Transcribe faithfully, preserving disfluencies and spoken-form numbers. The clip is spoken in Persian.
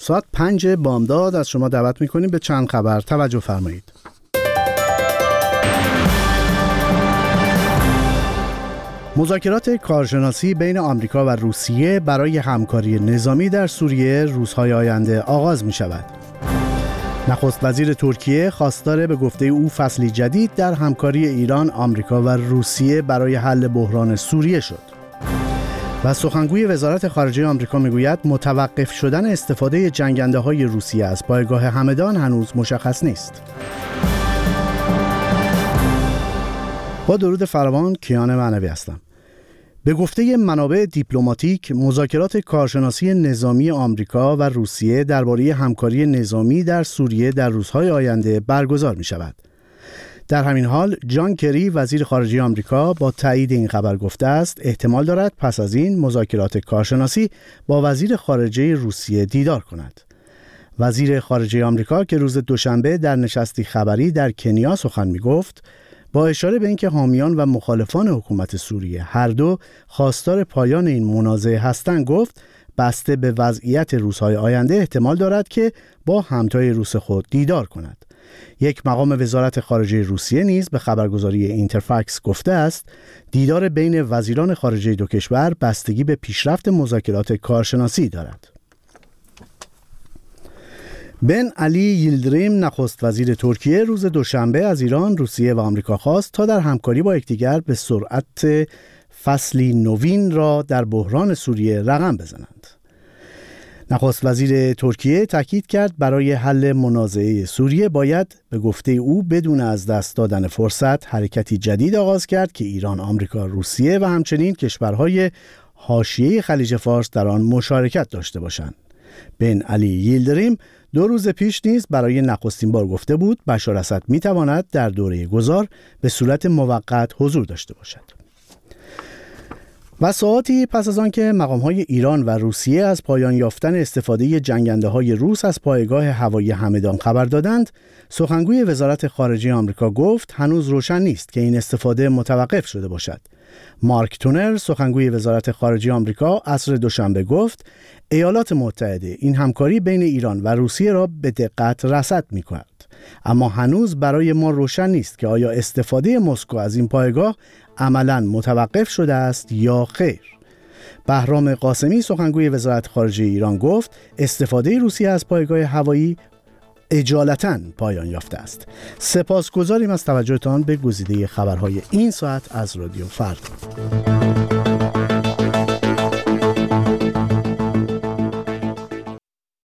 ساعت پنج بامداد از شما دعوت میکنیم به چند خبر توجه فرمایید. مذاکرات کارشناسی بین آمریکا و روسیه برای همکاری نظامی در سوریه روزهای آینده آغاز می شود. نخست وزیر ترکیه خواستار به گفته او فصلی جدید در همکاری ایران، آمریکا و روسیه برای حل بحران سوریه شد. و سخنگوی وزارت خارجه آمریکا میگوید متوقف شدن استفاده جنگنده‌های روسیه از پایگاه همدان هنوز مشخص نیست. با درود فراوان، کیان معنوی هستم. به گفته منابع دیپلماتیک، مذاکرات کارشناسی نظامی آمریکا و روسیه درباره همکاری نظامی در سوریه در روزهای آینده برگزار می شود. در همین حال، جان کری وزیر خارجه آمریکا با تایید این خبر گفته است احتمال دارد پس از این مذاکرات کارشناسی با وزیر خارجه روسیه دیدار کند. وزیر خارجه آمریکا که روز دوشنبه در نشستی خبری در کنیا سخن می گفت، با اشاره به اینکه حامیان و مخالفان حکومت سوریه هر دو خواستار پایان این منازعه هستند، گفت بسته به وضعیت روزهای آینده احتمال دارد که با همتای روس خود دیدار کند. یک مقام وزارت خارجه روسیه نیز به خبرگزاری اینترفکس گفته است دیدار بین وزیران خارجه دو کشور بستگی به پیشرفت مذاکرات کارشناسی دارد. بن علی ییلدریم نخست وزیر ترکیه روز دوشنبه از ایران، روسیه و آمریکا خواست تا در همکاری با یکدیگر به سرعت فصلی نوین را در بحران سوریه رقم بزنند. نخست وزیر ترکیه تاکید کرد برای حل منازعه سوریه باید به گفته او بدون از دست دادن فرصت حرکتی جدید آغاز کرد که ایران، آمریکا، روسیه و همچنین کشورهای حاشیه خلیج فارس در آن مشارکت داشته باشند. بن علی ییلدریم دو روز پیش نیز برای نخستین بار گفته بود بشار اسد میتواند در دوره گذار به صورت موقت حضور داشته باشد. و ساعاتی پس از آن که مقام‌های ایران و روسیه از پایان یافتن استفاده جنگنده‌های روس از پایگاه هوایی همدان خبر دادند، سخنگوی وزارت خارجه آمریکا گفت هنوز روشن نیست که این استفاده متوقف شده باشد. مارک تونر سخنگوی وزارت خارجه آمریکا عصر دوشنبه گفت ایالات متحده این همکاری بین ایران و روسیه را به دقت رصد می‌کند، اما هنوز برای ما روشن نیست که آیا استفاده مسکو از این پایگاه عملاً متوقف شده است یا خیر. بهرام قاسمی سخنگوی وزارت خارجه ایران گفت استفاده روسیه از پایگاه هوایی اجالتاً پایان یافته است. سپاسگزاریم از توجهتان به گزیده خبرهای این ساعت از رادیو فردا.